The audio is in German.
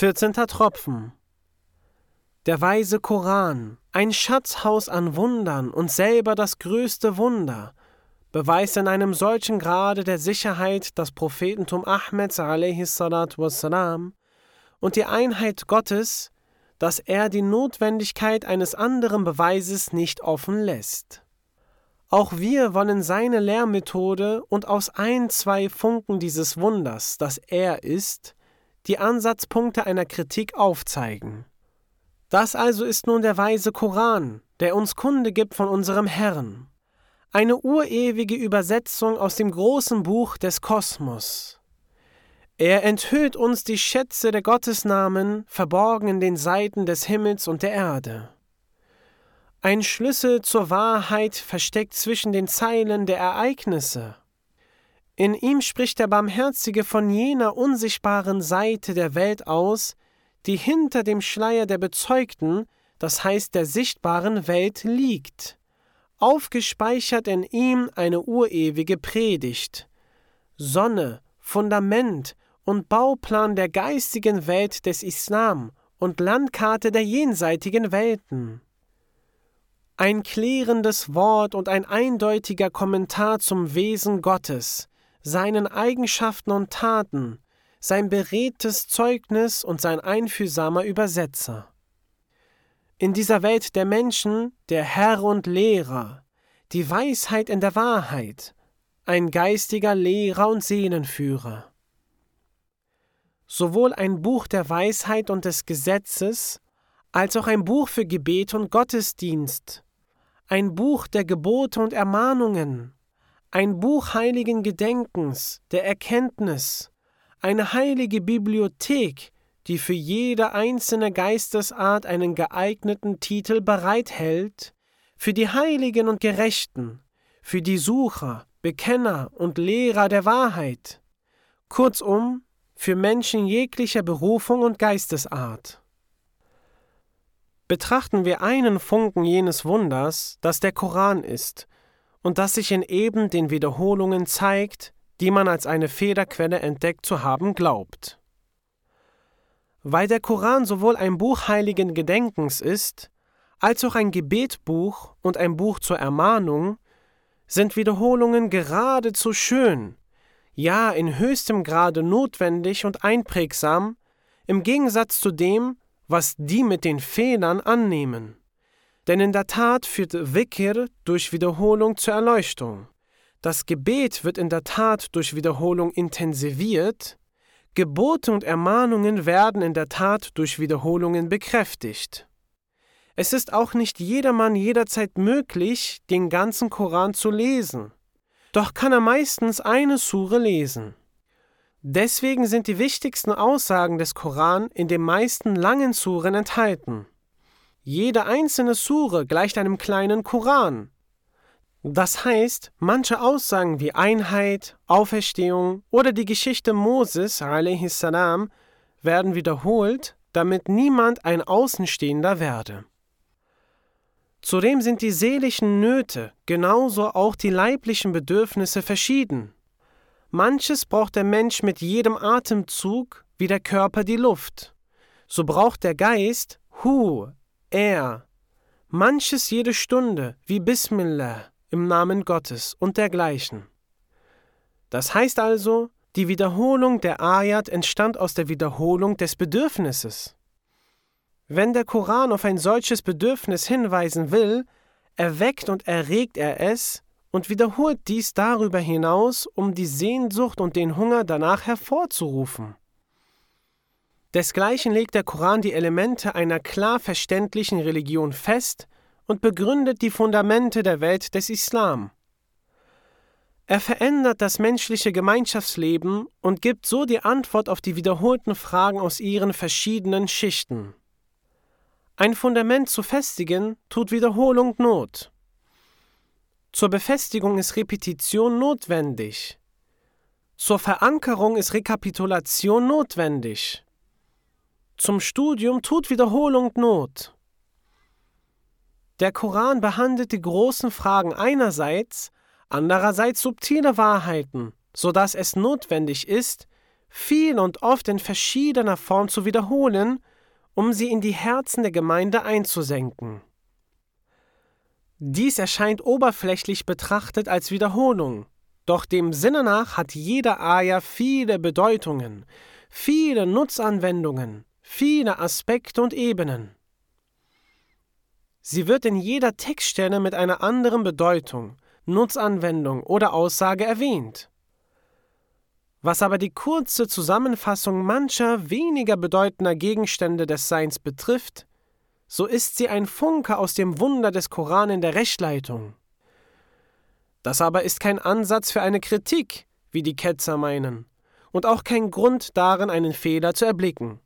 14. Tropfen. Der weise Koran, ein Schatzhaus an Wundern und selber das größte Wunder, beweist in einem solchen Grade der Sicherheit das Prophetentum Ahmeds a.s.w. und die Einheit Gottes, dass er die Notwendigkeit eines anderen Beweises nicht offen lässt. Auch wir wollen seine Lehrmethode und aus 2 Funken dieses Wunders, das er ist, die Ansatzpunkte einer Kritik aufzeigen. Das also ist nun der weise Koran, der uns Kunde gibt von unserem Herrn. Eine urewige Übersetzung aus dem großen Buch des Kosmos. Er enthüllt uns die Schätze der Gottesnamen, verborgen in den Seiten des Himmels und der Erde. Ein Schlüssel zur Wahrheit versteckt zwischen den Zeilen der Ereignisse. In ihm spricht der Barmherzige von jener unsichtbaren Seite der Welt aus, die hinter dem Schleier der bezeugten, das heißt der sichtbaren Welt liegt. Aufgespeichert in ihm eine urewige Predigt. Sonne, Fundament und Bauplan der geistigen Welt des Islam und Landkarte der jenseitigen Welten. Ein klärendes Wort und ein eindeutiger Kommentar zum Wesen Gottes, seinen Eigenschaften und Taten, sein beredtes Zeugnis und sein einfühlsamer Übersetzer. In dieser Welt der Menschen, der Herr und Lehrer, die Weisheit in der Wahrheit, ein geistiger Lehrer und Seelenführer. Sowohl ein Buch der Weisheit und des Gesetzes, als auch ein Buch für Gebet und Gottesdienst, ein Buch der Gebote und Ermahnungen, ein Buch heiligen Gedenkens, der Erkenntnis, eine heilige Bibliothek, die für jede einzelne Geistesart einen geeigneten Titel bereithält, für die Heiligen und Gerechten, für die Sucher, Bekenner und Lehrer der Wahrheit, kurzum, für Menschen jeglicher Berufung und Geistesart. Betrachten wir einen Funken jenes Wunders, das der Koran ist und das sich in eben den Wiederholungen zeigt, die man als eine Federquelle entdeckt zu haben glaubt. Weil der Koran sowohl ein Buch heiligen Gedenkens ist, als auch ein Gebetbuch und ein Buch zur Ermahnung, sind Wiederholungen geradezu schön, ja in höchstem Grade notwendig und einprägsam, im Gegensatz zu dem, was die mit den Fehlern annehmen. Denn in der Tat führt Dhikr durch Wiederholung zur Erleuchtung. Das Gebet wird in der Tat durch Wiederholung intensiviert, Gebote und Ermahnungen werden in der Tat durch Wiederholungen bekräftigt. Es ist auch nicht jedermann jederzeit möglich, den ganzen Koran zu lesen. Doch kann er meistens eine Sure lesen. Deswegen sind die wichtigsten Aussagen des Koran in den meisten langen Suren enthalten. Jede einzelne Sure gleicht einem kleinen Koran. Das heißt, manche Aussagen wie Einheit, Auferstehung oder die Geschichte Moses a.s. werden wiederholt, damit niemand ein Außenstehender werde. Zudem sind die seelischen Nöte, genauso auch die leiblichen Bedürfnisse verschieden. Manches braucht der Mensch mit jedem Atemzug, wie der Körper die Luft. So braucht der Geist er. Manches jede Stunde, wie Bismillah, im Namen Gottes und dergleichen. Das heißt also, die Wiederholung der Ayat entstand aus der Wiederholung des Bedürfnisses. Wenn der Koran auf ein solches Bedürfnis hinweisen will, erweckt und erregt er es und wiederholt dies darüber hinaus, um die Sehnsucht und den Hunger danach hervorzurufen. Desgleichen legt der Koran die Elemente einer klar verständlichen Religion fest und begründet die Fundamente der Welt des Islam. Er verändert das menschliche Gemeinschaftsleben und gibt so die Antwort auf die wiederholten Fragen aus ihren verschiedenen Schichten. Ein Fundament zu festigen, tut Wiederholung Not. Zur Befestigung ist Repetition notwendig. Zur Verankerung ist Rekapitulation notwendig. Zum Studium tut Wiederholung Not. Der Koran behandelt die großen Fragen einerseits, andererseits subtile Wahrheiten, sodass es notwendig ist, viel und oft in verschiedener Form zu wiederholen, um sie in die Herzen der Gemeinde einzusenken. Dies erscheint oberflächlich betrachtet als Wiederholung, doch dem Sinne nach hat jede Aja viele Bedeutungen, viele Nutzanwendungen, viele Aspekte und Ebenen. Sie wird in jeder Textstelle mit einer anderen Bedeutung, Nutzanwendung oder Aussage erwähnt. Was aber die kurze Zusammenfassung mancher weniger bedeutender Gegenstände des Seins betrifft, so ist sie ein Funke aus dem Wunder des Koran in der Rechtleitung. Das aber ist kein Ansatz für eine Kritik, wie die Ketzer meinen, und auch kein Grund darin, einen Fehler zu erblicken.